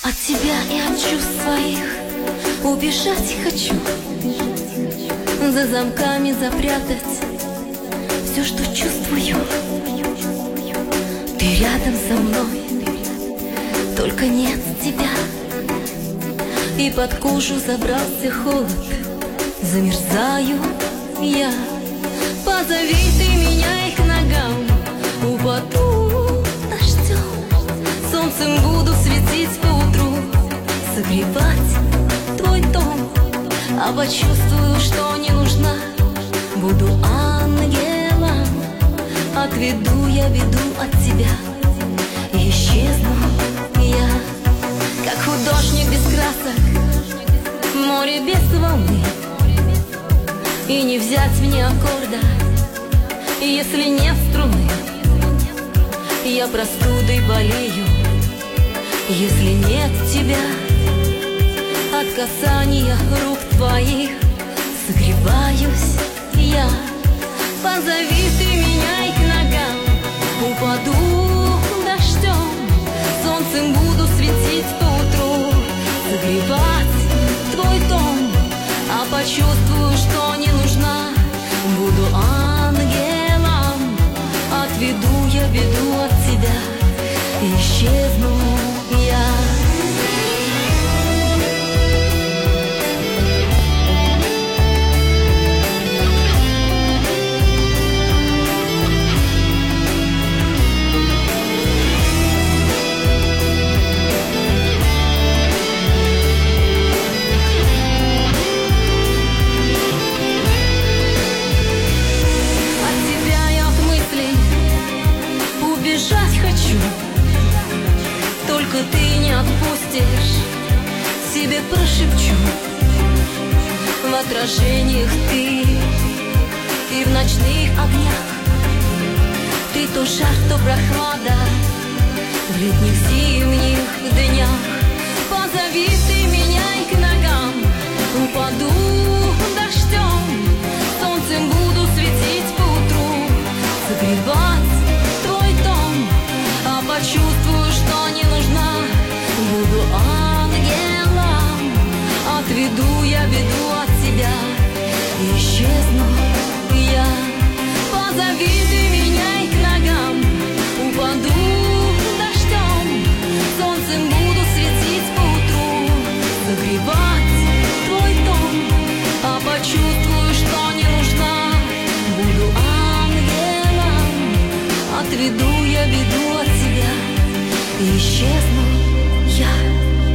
От тебя и от чувств своих убежать хочу, за замками запрятать все, что чувствую. Ты рядом со мной, только нет тебя. И под кожу забрался холод, замерзаю я. Позови ты меня и к ногам упаду дождем. Солнцем буду светить поутру, согревать твой дом. А почувствую, что не нужна, буду ангелом. Отведу я беду от тебя, и исчезну я, как художник без красок, море без волны. И не взять мне аккорда, если нет струны. Я простудой болею, если нет тебя. От касания рук твоих согреваюсь я. Позови ты меня и к ногам упаду дождем. Солнцем буду светить поутру, согревать твой дом. А почувствую, что не нужна, буду ангелом. Отведу я беду от тебя, и исчезну я. Бежать хочу, только ты не отпустишь, себе прошепчу. В отражениях ты и в ночных огнях. Ты то жар, то прохлада в летних зимних